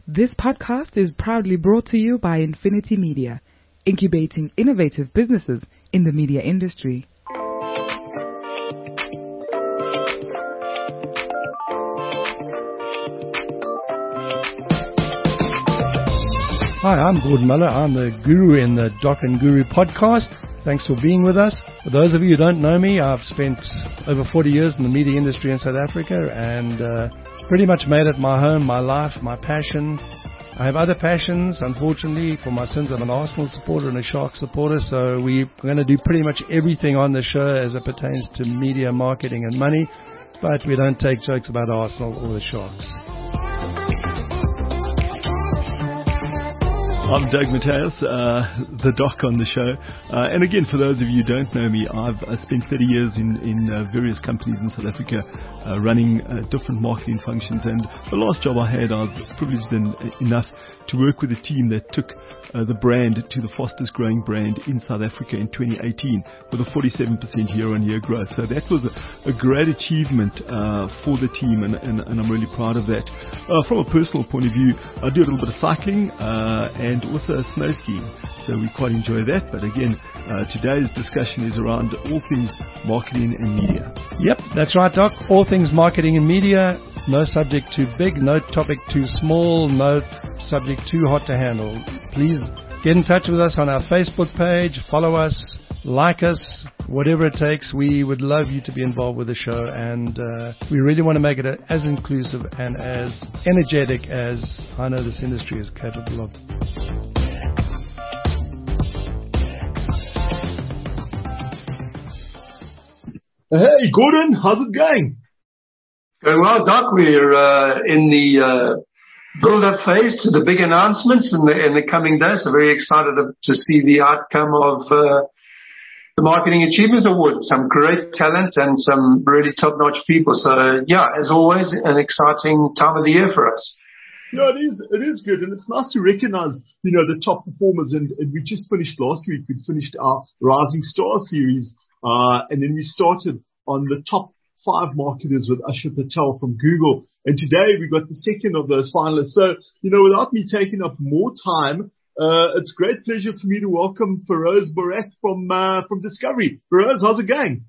This podcast is proudly brought to you by Infinity Media, incubating innovative businesses in the media industry. Hi, I'm Gordon Muller. I'm the guru in the Doc and Guru podcast. Thanks for being with us. For those of you who don't know me, I've spent over 40 years in the media industry in South Africa and pretty much made it my home, my life, my passion. I have other passions, unfortunately. For my sins, I'm an Arsenal supporter and a Sharks supporter, so we're going to do pretty much everything on the show as it pertains to media, marketing and money, but we don't take jokes about Arsenal or the Sharks. I'm Doug Mateus, the doc on the show. And again, for those of you who don't know me, I've spent 30 years in various companies in South Africa running different marketing functions. And the last job I had, I was privileged enough to work with a team that took the brand to the fastest growing brand in South Africa in 2018 with a 47% year-on-year growth. So that was a great achievement for the team, and I'm really proud of that. From a personal point of view, I do a little bit of cycling and also snow skiing, so we quite enjoy that. But again, today's discussion is around all things marketing and media. Yep, that's right, Doc. All things marketing and media. No subject too big, no topic too small, no subject too hot to handle. Please get in touch with us on our Facebook page, follow us, like us, whatever it takes. We would love you to be involved with the show, and we really want to make it as inclusive and as energetic as I know this industry is capable of. Hey, Gordon, how's it going? Going well, Doc. We're in the build-up phase to the big announcements in the coming days. So very excited to see the outcome of the Marketing Achievements Award. Some great talent and some really top-notch people. So, yeah, as always, an exciting time of the year for us. Yeah, it is good, and it's nice to recognize, the top performers. And we just finished last week. We finished our Rising Star series, and then we started on the top 5 marketers with Asha Patel from Google. And today we got the second of those finalists. So, without me taking up more time, it's a great pleasure for me to welcome Feroz Borak from Discovery. Feroz, how's it going?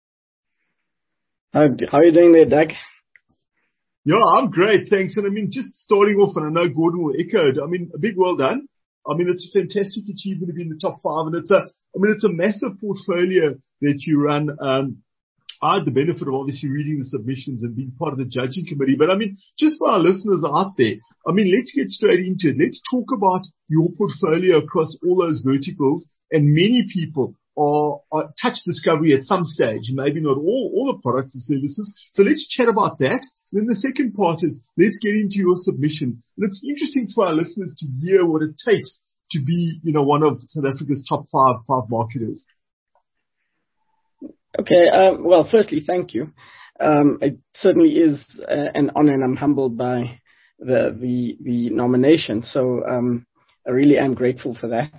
How are you doing there, Doug? Yeah, I'm great, thanks. And just starting off, and I know Gordon will echo it, a big well done. It's a fantastic achievement to be in the top 5, and it's a massive portfolio that you run. I had the benefit of obviously reading the submissions and being part of the judging committee. But just for our listeners out there, let's get straight into it. Let's talk about your portfolio across all those verticals. And many people are touch Discovery at some stage, maybe not all the products and services. So let's chat about that. Then the second part is let's get into your submission. And it's interesting for our listeners to hear what it takes to be, one of South Africa's top five marketers. Okay. Well, firstly, thank you. It certainly is an honor, and I'm humbled by the nomination. So I really am grateful for that.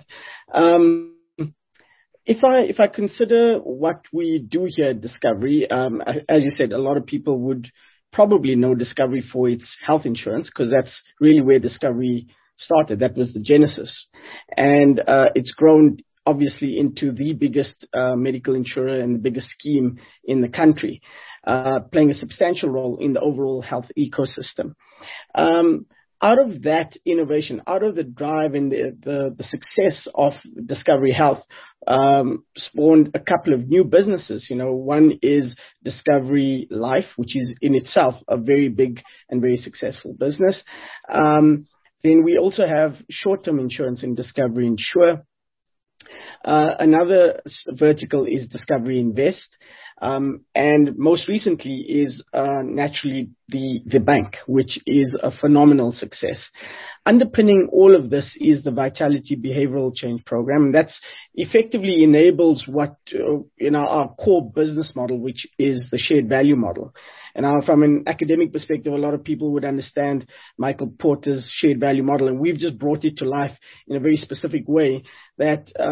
If I consider what we do here at Discovery, as you said, a lot of people would probably know Discovery for its health insurance, because that's really where Discovery started. That was the genesis, and it's grown obviously into the biggest medical insurer and the biggest scheme in the country, playing a substantial role in the overall health ecosystem. Out of that innovation, out of the drive and the success of Discovery Health, spawned a couple of new businesses. One is Discovery Life, which is in itself a very big and very successful business. Then we also have short-term insurance in Discovery Insure. Another vertical is Discovery Invest. And most recently is naturally the bank, which is a phenomenal success. Underpinning all of this is the Vitality Behavioral Change Program. That's effectively enables what our core business model, which is the shared value model. And from an academic perspective, a lot of people would understand Michael Porter's shared value model, and we've just brought it to life in a very specific way that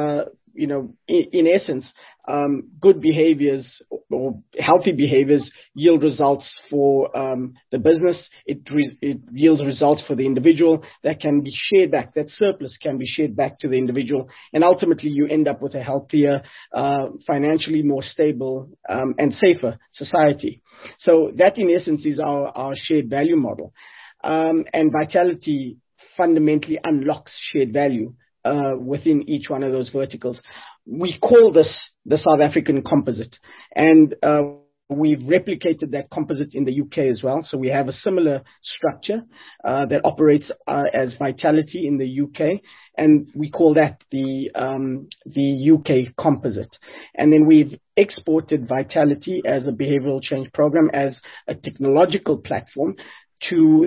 in essence, good behaviors or healthy behaviors yield results for the business. It yields results for the individual that can be shared back. That surplus can be shared back to the individual. And ultimately, you end up with a healthier, financially more stable and safer society. So that, in essence, is our shared value model. And Vitality fundamentally unlocks shared value within each one of those verticals. We call this the South African composite, and we've replicated that composite in the UK as well. So we have a similar structure that operates as Vitality in the UK, and we call that the UK composite. And then we've exported Vitality as a behavioral change program, as a technological platform to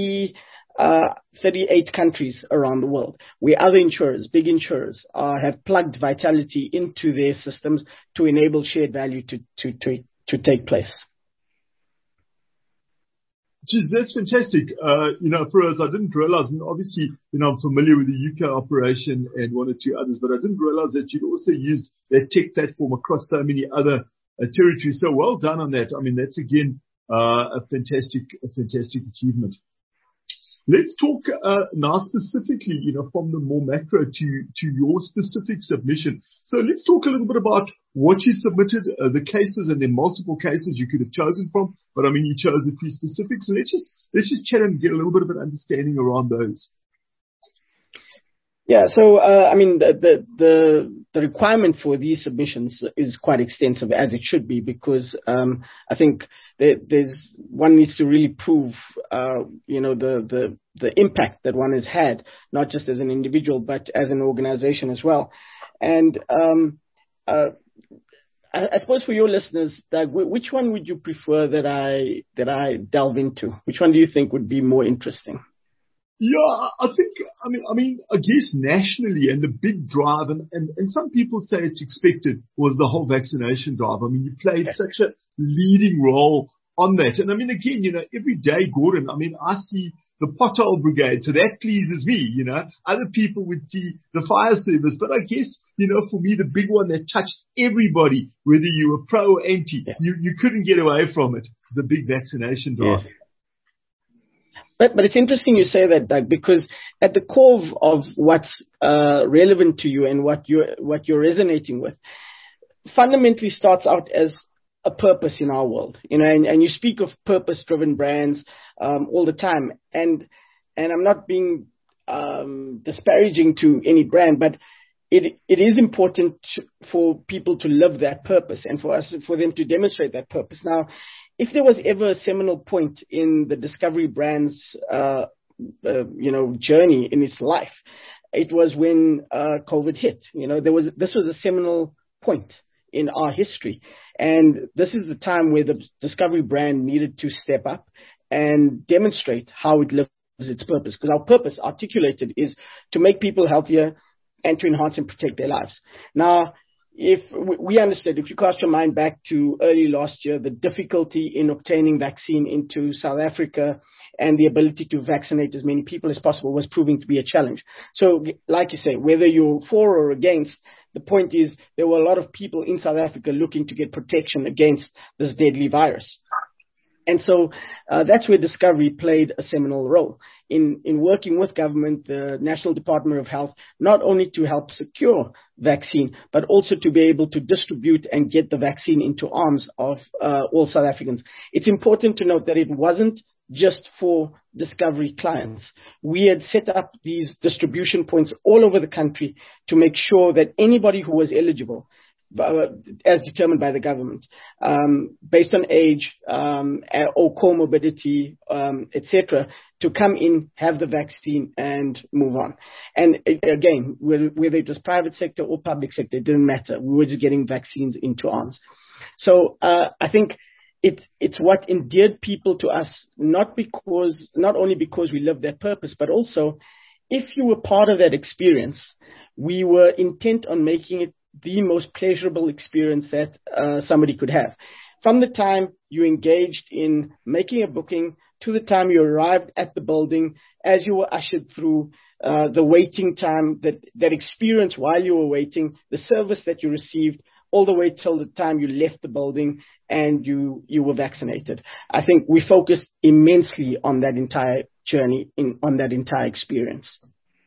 38 countries around the world, where other insurers, big insurers, have plugged Vitality into their systems to enable shared value to take place. Geez, that's fantastic. For us, I didn't realize, obviously, I'm familiar with the UK operation and one or two others, but I didn't realize that you'd also used that tech platform across so many other territories. So well done on that. I mean, that's again, a fantastic achievement. Let's talk now specifically, from the more macro to your specific submission. So let's talk a little bit about what you submitted, the cases, and then multiple cases you could have chosen from. But I mean, you chose a few specifics. So let's just chat and get a little bit of an understanding around those. Yeah, so the requirement for these submissions is quite extensive, as it should be, because I think one needs to really prove the impact that one has had, not just as an individual but as an organization as well. And I suppose for your listeners, Doug, which one would you prefer that I delve into? Which one do you think would be more interesting? Yeah, I guess nationally, and the big drive, and some people say it's expected, was the whole vaccination drive. I mean, you played such a leading role on that. And I mean, again, every day, Gordon, I see the pothole brigade, so that pleases me, Other people would see the fire service, but I guess, for me, the big one that touched everybody, whether you were pro or anti, you couldn't get away from it, the big vaccination drive. Yes. But it's interesting you say that, Doug, because at the core of what's relevant to you and what you're resonating with fundamentally starts out as a purpose in our world, and you speak of purpose-driven brands all the time, and I'm not being disparaging to any brand, but it is important for people to live that purpose and for them to demonstrate that purpose. Now, if there was ever a seminal point in the Discovery brand's, journey in its life, it was when COVID hit. This was a seminal point in our history, and this is the time where the Discovery brand needed to step up and demonstrate how it lives its purpose. Because our purpose, articulated, is to make people healthier and to enhance and protect their lives. Now, if we understood, if you cast your mind back to early last year, the difficulty in obtaining vaccine into South Africa and the ability to vaccinate as many people as possible was proving to be a challenge. So, like you say, whether you're for or against, the point is there were a lot of people in South Africa looking to get protection against this deadly virus. And so that's where Discovery played a seminal role in working with government, the National Department of Health, not only to help secure vaccine, but also to be able to distribute and get the vaccine into arms of all South Africans. It's important to note that it wasn't just for Discovery clients. We had set up these distribution points all over the country to make sure that anybody who was eligible, as determined by the government, based on age or comorbidity, etc., to come in, have the vaccine, and move on. And again, whether it was private sector or public sector, it didn't matter. We were just getting vaccines into arms. So I think it's what endeared people to us, not only because we lived that purpose, but also if you were part of that experience, we were intent on making it the most pleasurable experience that somebody could have. From the time you engaged in making a booking, to the time you arrived at the building, as you were ushered through, the waiting time, that experience while you were waiting, the service that you received, all the way till the time you left the building and you were vaccinated. I think we focused immensely on that entire journey, on that entire experience.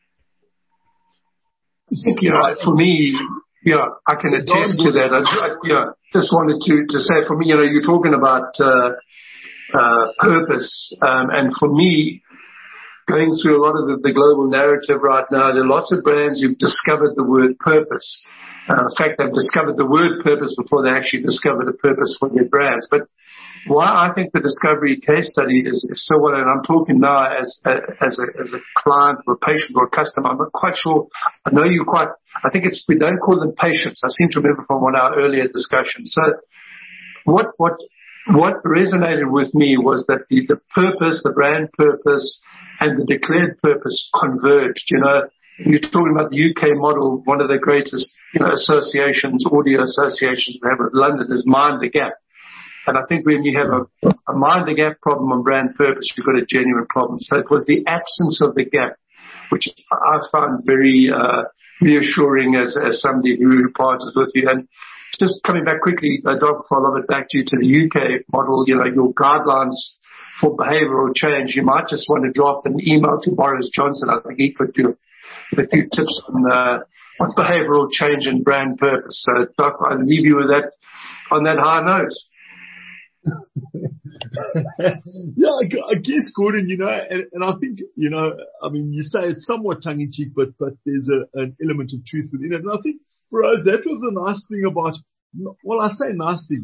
For me, I can attest to that. I just wanted to say, for me, you're talking about purpose, and for me, going through a lot of the global narrative right now, there are lots of brands who've discovered the word purpose. In fact, they've discovered the word purpose before they actually discovered a purpose for their brands. But why I think the Discovery case study is so well, and I'm talking now as a client or a patient or a customer, I'm not quite sure. I know I think we don't call them patients. I seem to remember from one of our earlier discussions. So what resonated with me was that the purpose, the brand purpose, and the declared purpose converged. You're talking about the UK model, one of the greatest, associations, audio associations we have in London is Mind the Gap. And I think when you have a Mind the Gap problem on brand purpose, you've got a genuine problem. So it was the absence of the gap, which I found very reassuring as somebody who partners with you. And just coming back quickly, Doc, before I love it back to you, to the UK model, your guidelines for behavioral change, you might just want to drop an email to Boris Johnson. I think he could do a few tips on behavioral change and brand purpose. So, Doc, I'll leave you with that on that high note. I guess, Gordon, and I think, you say it's somewhat tongue-in-cheek, but there's an element of truth within it. And I think for us, that was the nice thing about, I say nice thing,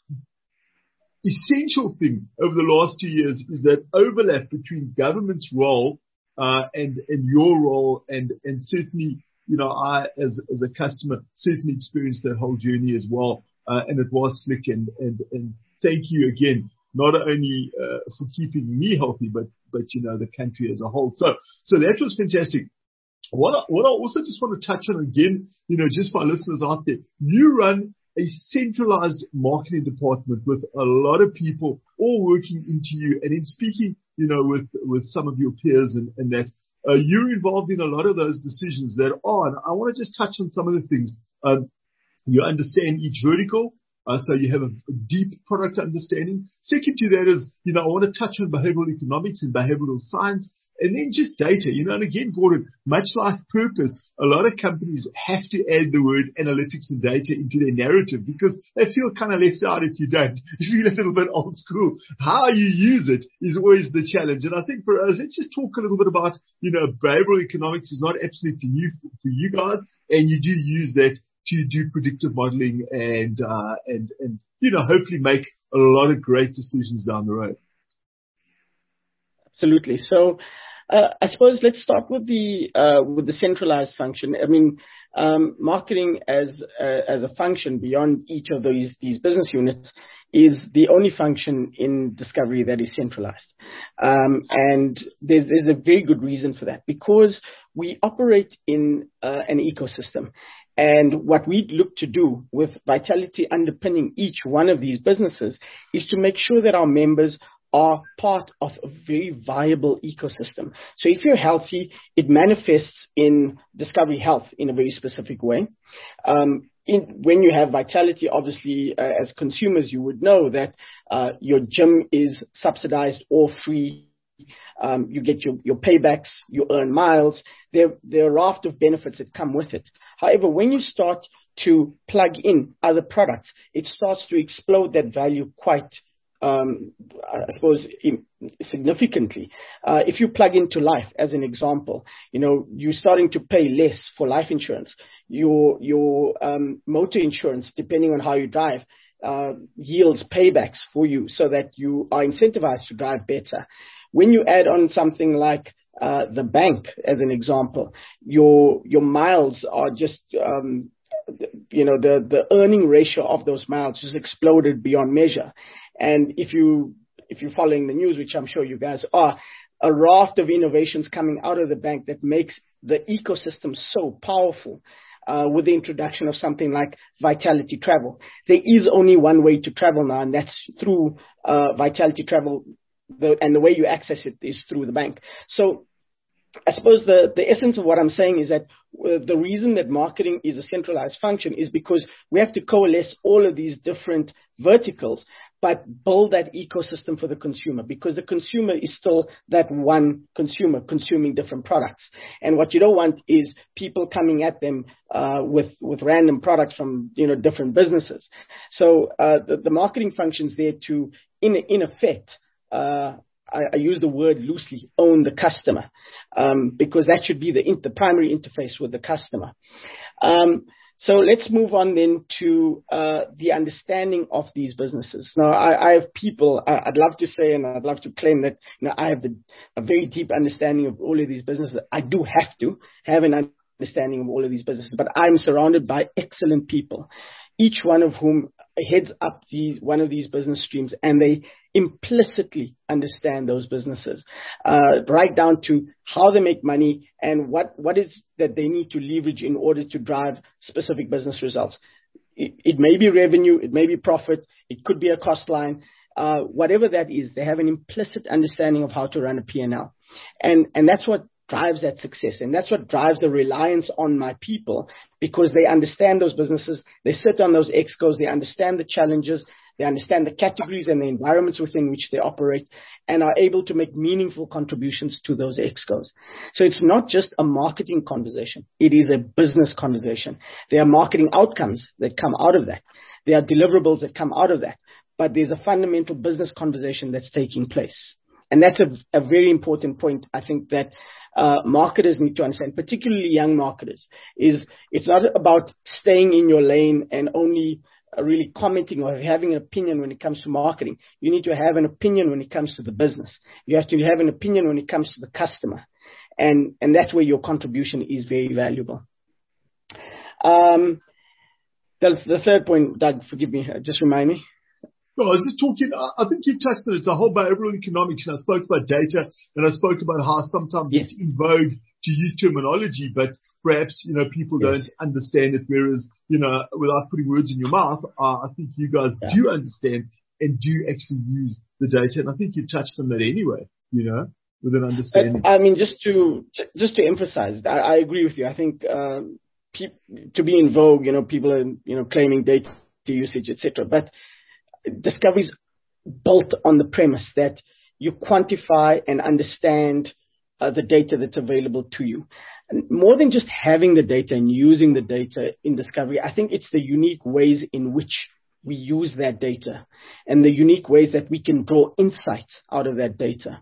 essential thing over the last 2 years is that overlap between government's role and your role, and certainly, I as a customer certainly experienced that whole journey as well, and it was slick, and thank you again, not only for keeping me healthy, but the country as a whole. So that was fantastic. What I also just want to touch on again, just for our listeners out there, you run a centralized marketing department with a lot of people all working into you, and in speaking, with some of your peers and that, you're involved in a lot of those decisions that are, and I want to just touch on some of the things. You understand each vertical. So you have a deep product understanding. Second to that is, I want to touch on behavioral economics and behavioral science, and then just data, and again, Gordon, much like purpose, a lot of companies have to add the word analytics and data into their narrative because they feel kind of left out if you don't. If you're a little bit old school, how you use it is always the challenge. And I think for us, let's just talk a little bit about, behavioral economics is not absolutely new for you guys, and you do use that to do predictive modeling and hopefully make a lot of great decisions down the road. Absolutely. So, I suppose let's start with the centralized function. I mean, marketing as a function beyond each of these business units is the only function in Discovery that is centralized. And there's a very good reason for that, because we operate in an ecosystem. And what we look to do with Vitality underpinning each one of these businesses is to make sure that our members are part of a very viable ecosystem. So if you're healthy, it manifests in Discovery Health in a very specific way. When you have Vitality, obviously, as consumers, you would know that your gym is subsidized or free. You get your paybacks, you earn miles. There are a raft of benefits that come with it. However, when you start to plug in other products, it starts to explode that value quite, I suppose, significantly. If you plug into life, as an example, you're starting to pay less for life insurance. Your motor insurance, depending on how you drive, yields paybacks for you so that you are incentivized to drive better. When you add on something like the bank, as an example, your miles are just, the earning ratio of those miles just exploded beyond measure. And if you're following the news, which I'm sure you guys are, a raft of innovations coming out of the bank that makes the ecosystem so powerful. With the introduction of something like Vitality Travel. There is only one way to travel now, and that's through Vitality Travel the way you access it is through the bank. So I suppose the essence of what I'm saying is that the reason that marketing is a centralized function is because we have to coalesce all of these different verticals, but build that ecosystem for the consumer, because the consumer is still that one consumer consuming different products. And what you don't want is people coming at them with random products from different businesses. So the marketing function's there to, in effect, I use the word loosely, own the customer, because that should be the primary interface with the customer. So let's move on then to the understanding of these businesses. Now, I have people, I'd love to say, and I'd love to claim that I have a very deep understanding of all of these businesses. I do have to have an understanding of all of these businesses, but I'm surrounded by excellent people, each one of whom heads up one of these business streams, and they implicitly understand those businesses, right down to how they make money and what is that they need to leverage in order to drive specific business results. It may be revenue, it may be profit, it could be a cost line, whatever that is, they have an implicit understanding of how to run a P&L. And that's what drives that success. And that's what drives the reliance on my people, because they understand those businesses. They sit on those excos. They understand the challenges. They understand the categories and the environments within which they operate, and are able to make meaningful contributions to those excos. So it's not just a marketing conversation. It is a business conversation. There are marketing outcomes that come out of that. There are deliverables that come out of that. But there's a fundamental business conversation that's taking place. And that's a very important point, I think, that marketers need to understand, particularly young marketers, is it's not about staying in your lane and only really commenting or having an opinion when it comes to marketing. You need to have an opinion when it comes to the business. You have to have an opinion when it comes to the customer. And that's where your contribution is very valuable. The third point, Doug, forgive me, just remind me. No, I was just talking, I think you touched on it, the whole behavioral economics, and I spoke about data, and I spoke about how sometimes it's in vogue to use terminology, but perhaps, people don't understand it, whereas, without putting words in your mouth, I think you guys do understand and do actually use the data, and I think you touched on that anyway, with an understanding. I mean, just to emphasize, I agree with you. I think to be in vogue, people are, claiming data usage, etc., but Discovery's built on the premise that you quantify and understand the data that's available to you. And more than just having the data and using the data in Discovery, I think it's the unique ways in which we use that data and the unique ways that we can draw insights out of that data.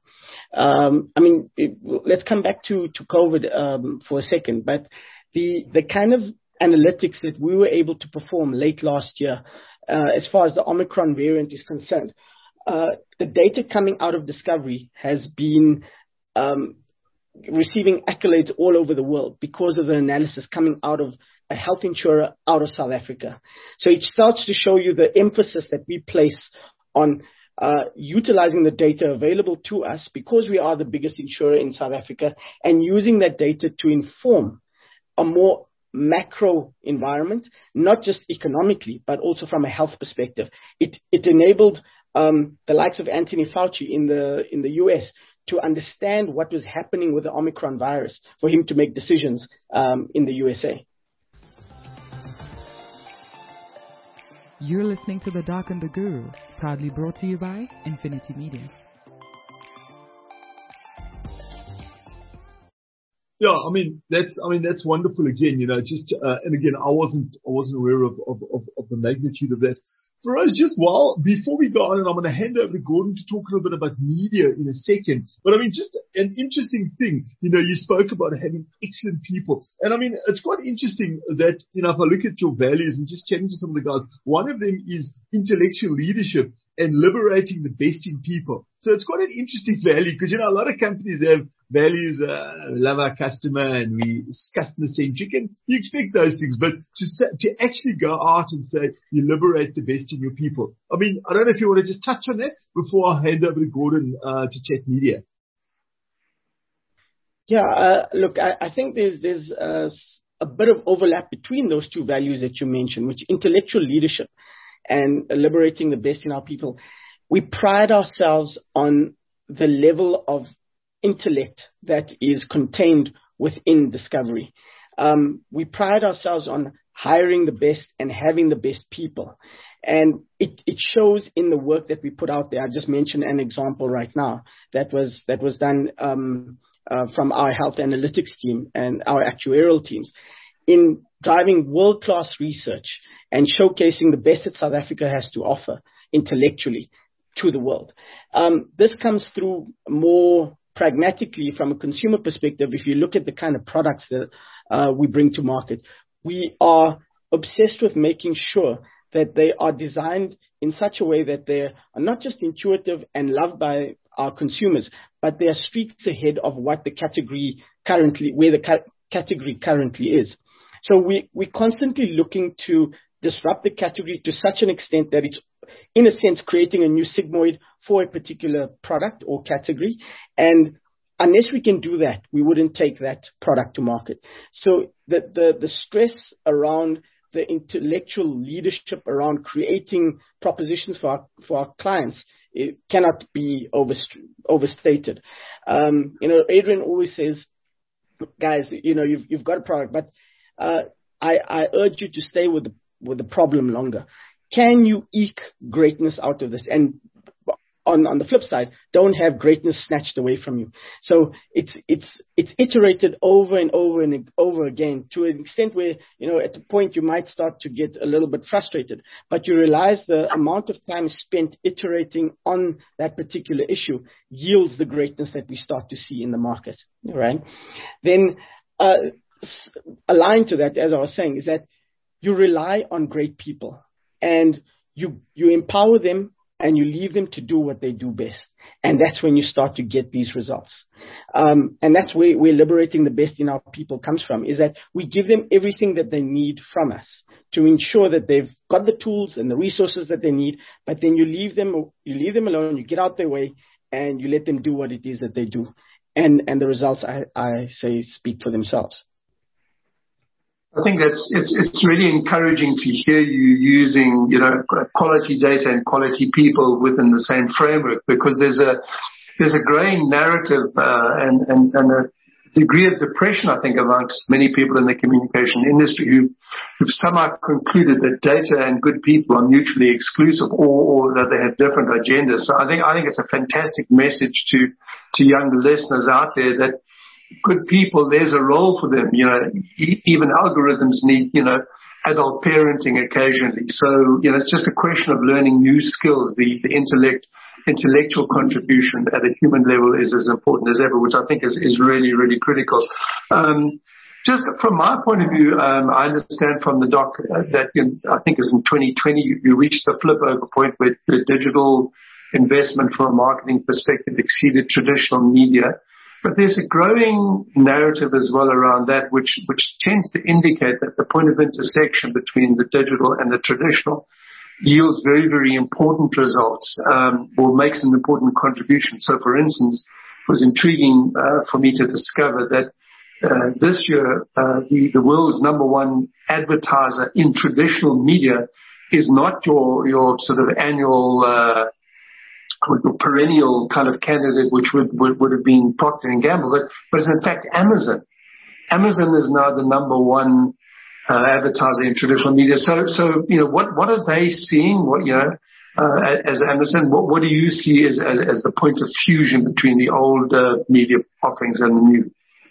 Let's come back to COVID for a second, but the kind of analytics that we were able to perform late last year, as far as the Omicron variant is concerned, the data coming out of Discovery has been receiving accolades all over the world because of the analysis coming out of a health insurer out of South Africa. So it starts to show you the emphasis that we place on utilizing the data available to us, because we are the biggest insurer in South Africa, and using that data to inform a more macro environment, not just economically, but also from a health perspective. It enabled the likes of Anthony Fauci in the US to understand what was happening with the Omicron virus, for him to make decisions in the USA. You're listening to The Doc and the Guru, proudly brought to you by Infinity Media. Yeah, that's wonderful again, and again, I wasn't aware of the magnitude of that. For us, before we go on, and I'm going to hand over to Gordon to talk a little bit about media in a second, but just an interesting thing, you spoke about having excellent people. And it's quite interesting that, if I look at your values and just chatting to some of the guys, one of them is intellectual leadership and liberating the best in people. So it's quite an interesting value, because, a lot of companies have values, love our customer, and we customer centric, and you expect those things, but to actually go out and say you liberate the best in your people. I don't know if you want to just touch on that before I hand over to Gordon to chat media. Yeah, look, I think there's a bit of overlap between those two values that you mentioned, which intellectual leadership and liberating the best in our people. We pride ourselves on the level of intellect that is contained within Discovery. We pride ourselves on hiring the best and having the best people. And it shows in the work that we put out there. I just mentioned an example right now that was done from our health analytics team and our actuarial teams in driving world-class research and showcasing the best that South Africa has to offer intellectually to the world. This comes through more pragmatically from a consumer perspective. If you look at the kind of products that we bring to market, we are obsessed with making sure that they are designed in such a way that they are not just intuitive and loved by our consumers, but they are streets ahead of what the category currently, where the category currently is. So we're constantly looking to disrupt the category to such an extent that it's, in a sense, creating a new sigmoid for a particular product or category. And unless we can do that, we wouldn't take that product to market. So the stress around the intellectual leadership around creating propositions for our clients, it cannot be overstated. Adrian always says, guys, you've got a product, but I urge you to stay with the problem longer. Can you eke greatness out of this? And on the flip side, don't have greatness snatched away from you. So it's iterated over and over and over again to an extent where, at the point you might start to get a little bit frustrated, but you realize the amount of time spent iterating on that particular issue yields the greatness that we start to see in the market, right? Then, aligned to that, as I was saying, is that you rely on great people and you empower them and you leave them to do what they do best. And that's when you start to get these results. And that's where liberating the best in our people comes from, is that we give them everything that they need from us to ensure that they've got the tools and the resources that they need, but then you leave them alone, you get out their way, and you let them do what it is that they do. And the results, I say, speak for themselves. I think it's really encouraging to hear you using, quality data and quality people within the same framework, because there's a growing narrative, and a degree of depression, I think, amongst many people in the communication industry who've somehow concluded that data and good people are mutually exclusive or that they have different agendas. So I think it's a fantastic message to young listeners out there that good people, there's a role for them. Even algorithms need, adult parenting occasionally. So, it's just a question of learning new skills. The intellectual contribution at a human level is as important as ever, which I think is really, really critical. Just from my point of view, I understand from the doc that I think it was in 2020, you reached the flip over point where the digital investment from a marketing perspective exceeded traditional media. But there's a growing narrative as well around that, which tends to indicate that the point of intersection between the digital and the traditional yields very, very important results, or makes an important contribution. So, for instance, it was intriguing for me to discover that this year the world's number one advertiser in traditional media is not your sort of annual perennial kind of candidate, which would have been Procter & Gamble, but it's in fact Amazon. Amazon is now the number one advertiser in traditional media. So what are they seeing? As Amazon, what do you see as the point of fusion between the old media offerings and the new?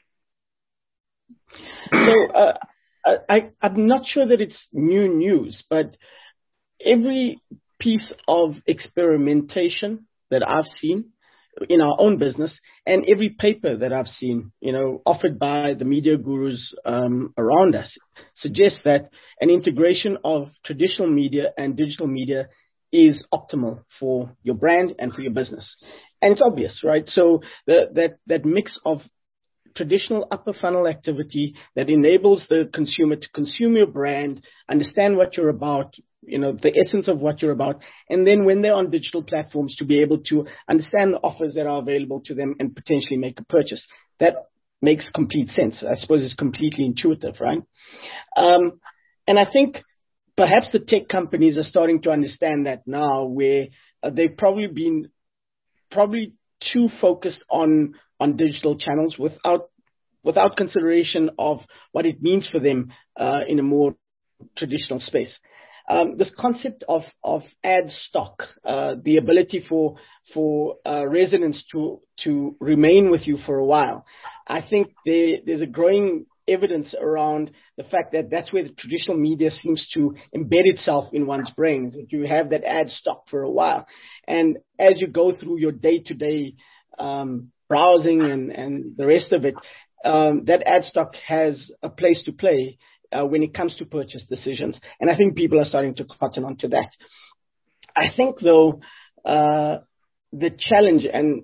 So I'm not sure that it's new news, but every piece of experimentation that I've seen in our own business and every paper that I've seen, offered by the media gurus around us suggests that an integration of traditional media and digital media is optimal for your brand and for your business. And it's obvious, right? So that mix of traditional upper funnel activity that enables the consumer to consume your brand, understand what you're about, the essence of what you're about, and then when they're on digital platforms to be able to understand the offers that are available to them and potentially make a purchase. That makes complete sense. I suppose it's completely intuitive, right? And I think perhaps the tech companies are starting to understand that now, where they've probably too focused on digital channels without consideration of what it means for them in a more traditional space. This concept of ad stock, the ability for residents to remain with you for a while, I think there's a growing evidence around the fact that that's where the traditional media seems to embed itself in one's brains. That you have that ad stock for a while, and as you go through your day-to-day browsing and the rest of it, that ad stock has a place to play when it comes to purchase decisions. And I think people are starting to cotton onto that. I think, though, the challenge and,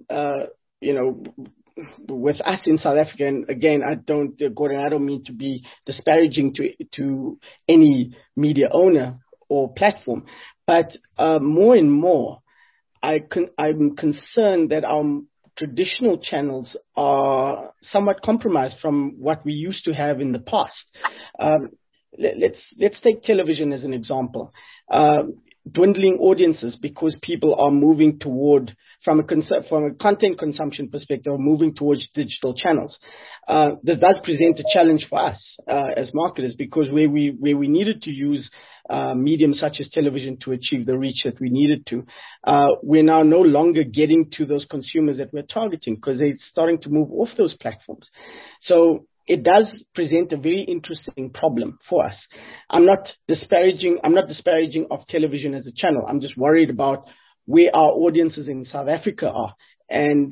with us in South Africa, and again, Gordon, I don't mean to be disparaging to any media owner or platform, but more and more, I'm concerned that our traditional channels are somewhat compromised from what we used to have in the past. Let's take television as an example. Dwindling audiences because people are moving toward, from a content consumption perspective, moving towards digital channels. This does present a challenge for us as marketers, because where we needed to use mediums such as television to achieve the reach that we needed to, we're now no longer getting to those consumers that we're targeting because they're starting to move off those platforms. So it does present a very interesting problem for us. I'm not disparaging of television as a channel. I'm just worried about where our audiences in South Africa are. And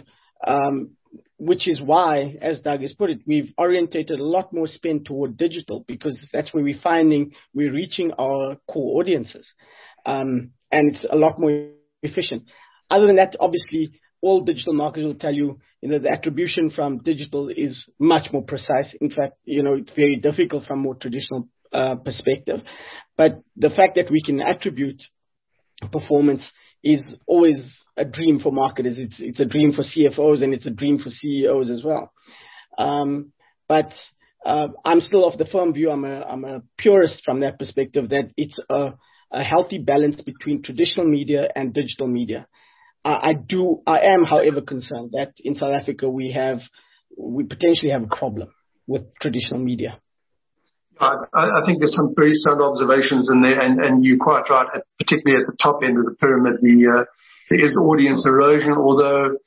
which is why, as Doug has put it, we've orientated a lot more spend toward digital, because that's where we're finding we're reaching our core audiences. And it's a lot more efficient. Other than that, obviously, all digital marketers will tell you, the attribution from digital is much more precise. In fact, it's very difficult from a more traditional perspective. But the fact that we can attribute performance is always a dream for marketers. It's a dream for CFOs, and it's a dream for CEOs as well. But I'm still of the firm view. I'm a purist from that perspective, that it's a healthy balance between traditional media and digital media. I am, however, concerned that in South Africa we potentially have a problem with traditional media. I think there's some very sound observations in there, and you're quite right, particularly at the top end of the pyramid, there is audience erosion, although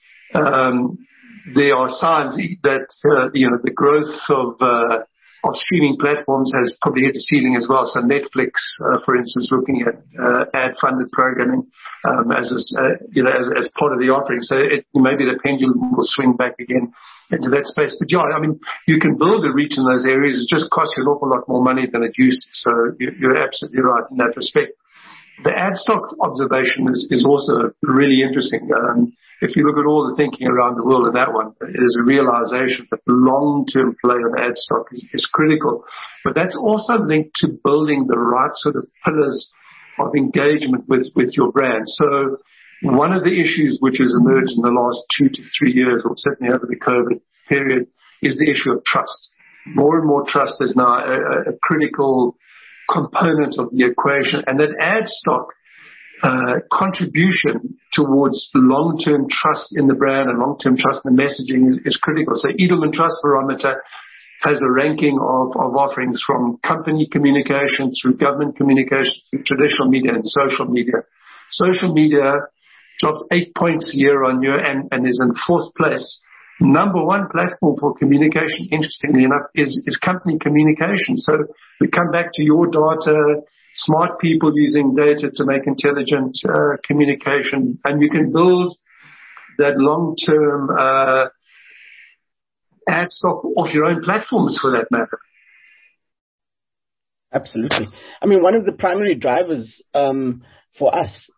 there are signs that the growth of streaming platforms has probably hit a ceiling as well. So Netflix, for instance, looking at ad-funded programming as part of the offering. So maybe the pendulum will swing back again into that space. But yeah, I mean, you can build a reach in those areas. It just costs you an awful lot more money than it used to. So you're absolutely right in that respect. The ad stock observation is also really interesting. If you look at all the thinking around the world in that one, there's a realization that the long-term play of ad stock is critical. But that's also linked to building the right sort of pillars of engagement with your brand. So one of the issues which has emerged in the last 2 to 3 years, or certainly over the COVID period, is the issue of trust. More and more trust is now a critical component of the equation, and that ad stock contribution towards long-term trust in the brand and long-term trust in the messaging is critical. So Edelman Trust Barometer has a ranking of offerings from company communication through government communication through traditional media and social media. Social media dropped 8 points year on year and is in 4th place. Number one platform for communication, interestingly enough, is company communication. So we come back to your data, smart people using data to make intelligent communication, and you can build that long-term ad stock off your own platforms, for that matter. Absolutely. I mean, one of the primary drivers for us,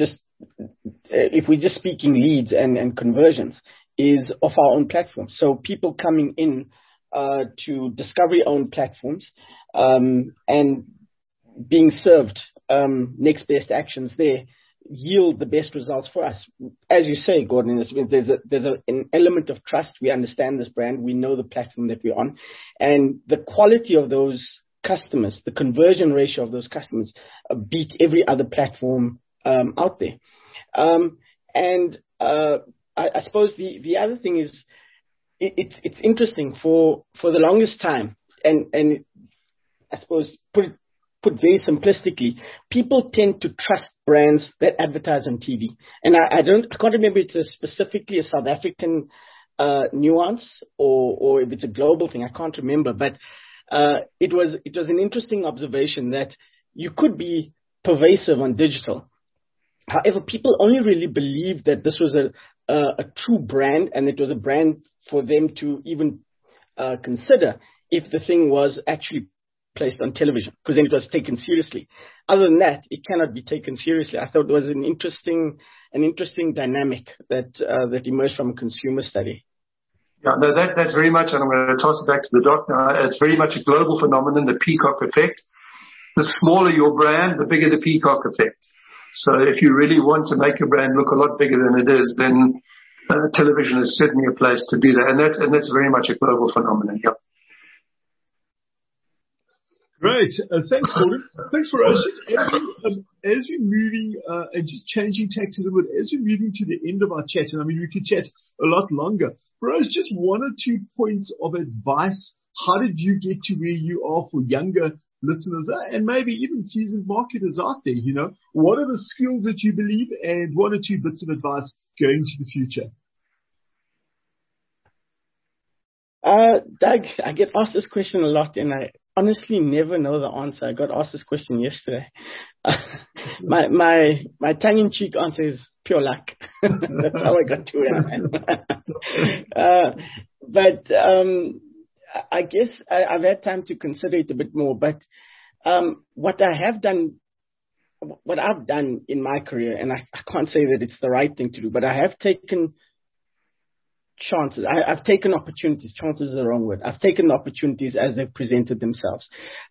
if we're just speaking leads and conversions, is of our own platform. So people coming in to Discovery-owned platforms and being served next best actions there yield the best results for us. As you say, Gordon, there's an element of trust. We understand this brand. We know the platform that we're on. And the quality of those customers, the conversion ratio of those customers beat every other platform out there. I suppose the other thing is it's interesting for the longest time, and I suppose put very simplistically, people tend to trust brands that advertise on TV. And I can't remember if it's specifically a South African nuance or if it's a global thing. I can't remember, but it was an interesting observation that you could be pervasive on digital. However, people only really believed that this was a true brand, and it was a brand for them to even consider if the thing was actually placed on television, because then it was taken seriously. Other than that, it cannot be taken seriously. I thought it was an interesting dynamic that emerged from a consumer study. Yeah, no, that's very much, and I'm going to toss it back to the doc now. It's very much a global phenomenon, the peacock effect. The smaller your brand, the bigger the peacock effect. So if you really want to make your brand look a lot bigger than it is, then television is certainly a place to do that, and that's very much a global phenomenon. Yep. Great. Thanks, Gordon. Thanks for us. As we're moving and just changing tack a little bit, as we're moving to the end of our chat, and I mean, we could chat a lot longer. For us, just 1 or 2 points of advice. How did you get to where you are for younger listeners and maybe even seasoned marketers out there? You know, what are the skills that you believe, and 1 or 2 bits of advice going to the future? Doug, I get asked this question a lot, and I honestly never know the answer. I got asked this question yesterday. My tongue-in-cheek answer is pure luck. That's how I got to where I am. But I guess I've had time to consider it a bit more. But what I've done in my career, and I can't say that it's the right thing to do, but I have taken chances. I've taken opportunities. Chances is the wrong word. I've taken the opportunities as they've presented themselves.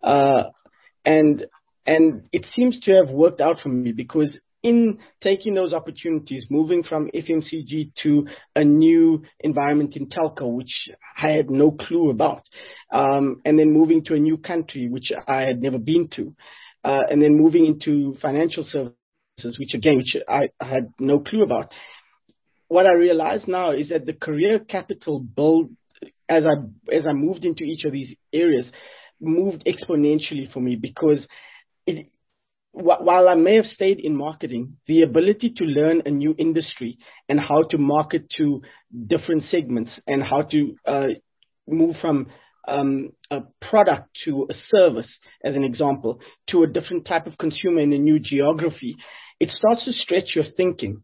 And it seems to have worked out for me, because in taking those opportunities, moving from FMCG to a new environment in telco, which I had no clue about, and then moving to a new country, which I had never been to, and then moving into financial services, which I had no clue about. What I realize now is that the career capital build, as I moved into each of these areas, moved exponentially for me, because while I may have stayed in marketing, the ability to learn a new industry and how to market to different segments and how to move from a product to a service, as an example, to a different type of consumer in a new geography, it starts to stretch your thinking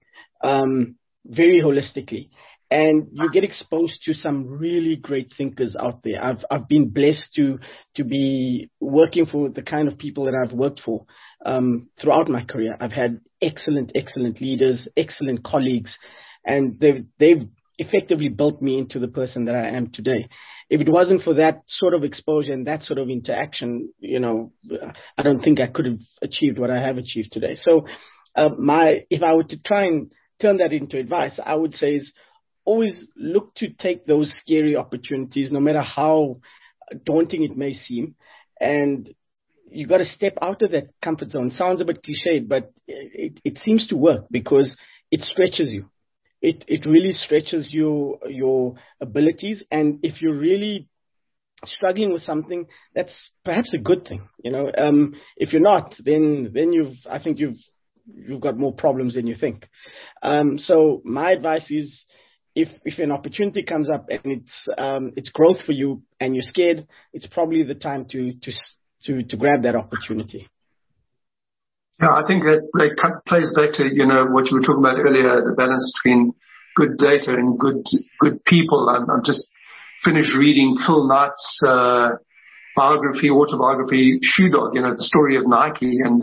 very holistically. And you get exposed to some really great thinkers out there. I've been blessed to be working for the kind of people that I've worked for throughout my career. I've had excellent leaders, excellent colleagues, and they've effectively built me into the person that I am today. If it wasn't for that sort of exposure and that sort of interaction, I don't think I could have achieved what I have achieved today. So if I were to try and turn that into advice, I would say is always look to take those scary opportunities, no matter how daunting it may seem. And you got to step out of that comfort zone. Sounds a bit cliched, but it seems to work, because it stretches you. It really stretches your abilities. And if you're really struggling with something, that's perhaps a good thing. If you're not, then I think you've got more problems than you think. So my advice is, if an opportunity comes up and it's growth for you and you're scared, it's probably the time to grab that opportunity. Yeah, I think that plays back to what you were talking about earlier, the balance between good data and good people. I'm just finished reading Phil Knight's autobiography, Shoe Dog. The story of Nike, and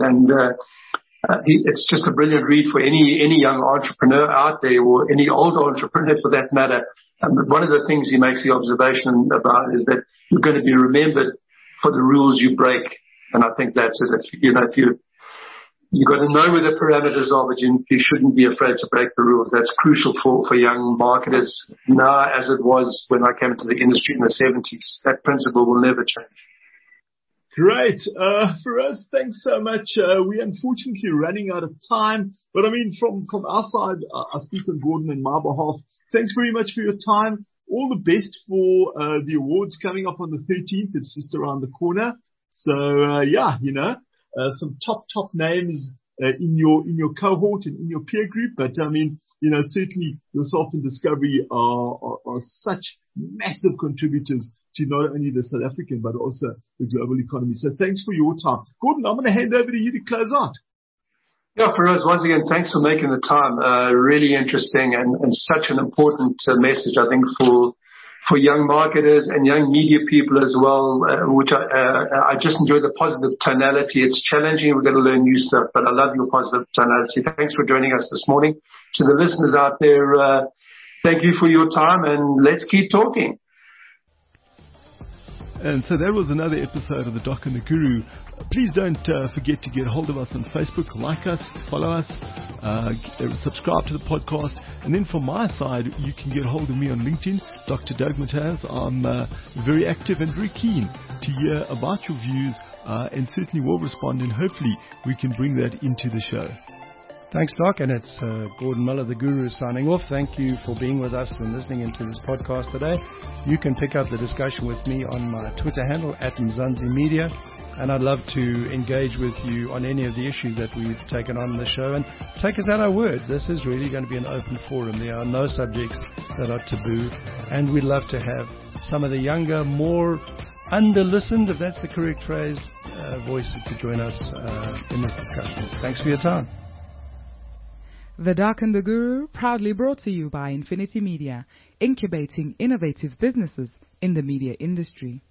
it's just a brilliant read for any young entrepreneur out there, or any old entrepreneur for that matter. One of the things he makes the observation about is that you're going to be remembered for the rules you break. And I think that's it. You've got to know where the parameters are, but you shouldn't be afraid to break the rules. That's crucial for young marketers now, as it was when I came into the industry in the 70s. That principle will never change. Great. For us, thanks so much. We're unfortunately running out of time, but I mean, from our side, I speak on Gordon and my behalf. Thanks very much for your time. All the best for the awards coming up on the 13th. It's just around the corner. So some top names in your cohort and in your peer group. But I mean, certainly yourself and Discovery are such massive contributors to not only the South African but also the global economy. So thanks for your time, Gordon. I'm going to hand over to you to close out. Yeah, Feroz, once again, thanks for making the time. Really interesting and such an important message, I think, for young marketers and young media people as well, which I just enjoy the positive tonality. It's challenging. We're going to learn new stuff, but I love your positive tonality. Thanks for joining us this morning. To the listeners out there, thank you for your time, and let's keep talking. And so that was another episode of The Doc and the Guru. Please don't forget to get hold of us on Facebook, like us, follow us, subscribe to the podcast. And then from my side, you can get hold of me on LinkedIn, Dr. Doug Mataz. I'm very active and very keen to hear about your views and certainly will respond, and hopefully we can bring that into the show. Thanks, Doc, and it's Gordon Miller, the Guru, signing off. Thank you for being with us and listening into this podcast today. You can pick up the discussion with me on my Twitter handle, @Mzansi and I'd love to engage with you on any of the issues that we've taken on the show. And take us at our word. This is really going to be an open forum. There are no subjects that are taboo, and we'd love to have some of the younger, more under-listened, if that's the correct phrase, voices to join us in this discussion. Thanks for your time. The Doc and the Guru, proudly brought to you by Infinity Media, incubating innovative businesses in the media industry.